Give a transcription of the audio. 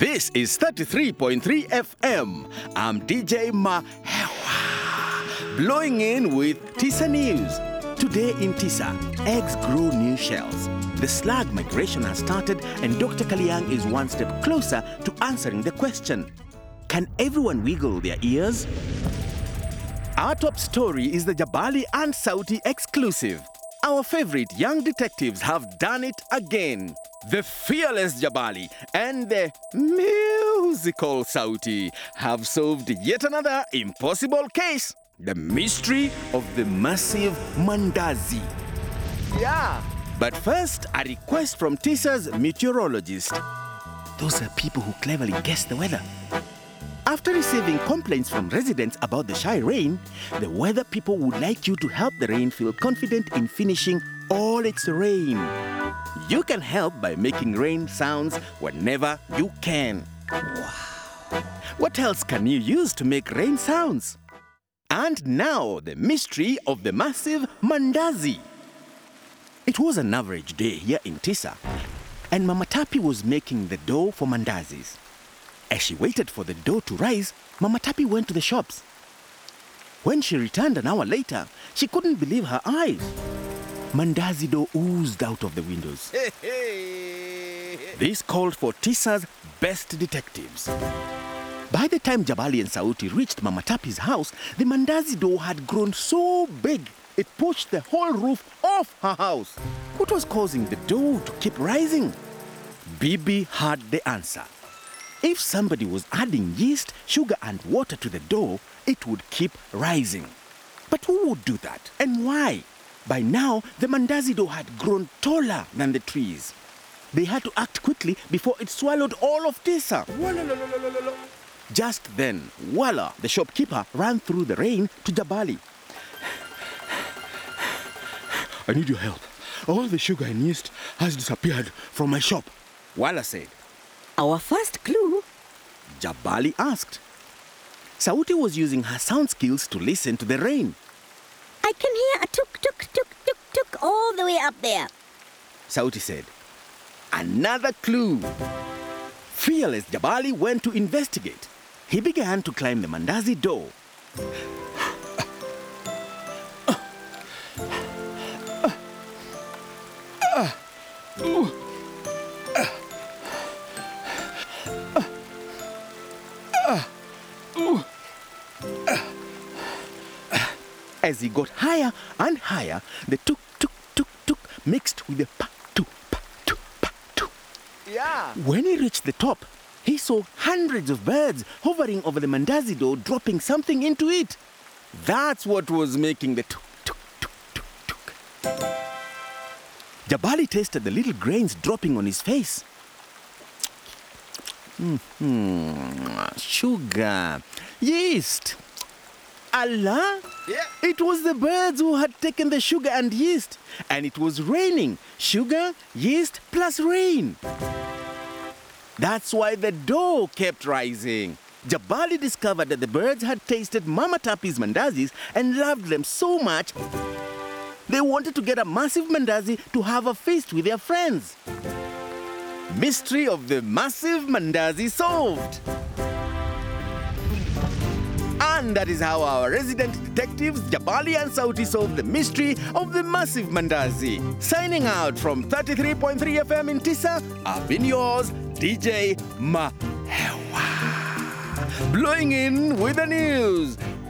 This is 33.3 FM. I'm DJ Mahewa, blowing in with TISA News. Today in TISA, eggs grow new shells. The slug migration has started and Dr. Kaliang is one step closer to answering the question, can everyone wiggle their ears? Our top story is the Jabali and Sauti exclusive. Our favorite young detectives have done it again. The fearless Jabali and the musical Sauti have solved yet another impossible case. The mystery of the massive Mandazi. Yeah. But first, a request from TISA's meteorologist. Those are people who cleverly guess the weather. After receiving complaints from residents about the shy rain, the weather people would like you to help the rain feel confident in finishing all its rain. You can help by making rain sounds whenever you can. Wow! What else can you use to make rain sounds? And now, the mystery of the massive Mandazi. It was an average day here in TISA, and Mama Tapi was making the dough for Mandazis. As she waited for the dough to rise, Mama Tapi went to the shops. When she returned an hour later, she couldn't believe her eyes. Mandazi dough oozed out of the windows. This called for TISA's best detectives. By the time Jabali and Sauti reached Mama Tapi's house, the Mandazi dough had grown so big, it pushed the whole roof off her house. What was causing the dough to keep rising? Bibi had the answer. If somebody was adding yeast, sugar and water to the dough, it would keep rising. But who would do that and why? By now, the Mandazi dough had grown taller than the trees. They had to act quickly before it swallowed all of TISA. Just then, Wala, the shopkeeper, ran through the rain to Jabali. I need your help. All the sugar and yeast has disappeared from my shop, Wala said. Our first clue? Jabali asked. Sauti was using her sound skills to listen to the rain. I can hear a tuk, tuk, tuk, tuk, tuk all the way up there. Sauti said. Another clue. Fearless Jabali went to investigate. He began to climb the Mandazi dough. As he got higher and higher, the tuk tuk tuk tuk mixed with the pa tu pa tu pa tu. Yeah. When he reached the top, he saw hundreds of birds hovering over the Mandazi dough, dropping something into it. That's what was making the tuk tuk tuk tuk tuk. Jabali tasted the little grains dropping on his face. Sugar, yeast. Allah? Yeah. It was the birds who had taken the sugar and yeast. And it was raining. Sugar, yeast, plus rain. That's why the dough kept rising. Jabali discovered that the birds had tasted Mama Tapi's Mandazis and loved them so much, they wanted to get a massive Mandazi to have a feast with their friends. Mystery of the massive Mandazi solved. And that is how our resident detectives Jabali and Sauti solved the mystery of the massive Mandazi. Signing out from 33.3 FM in TISA, I've been yours, DJ Mahewa. Blowing in with the news.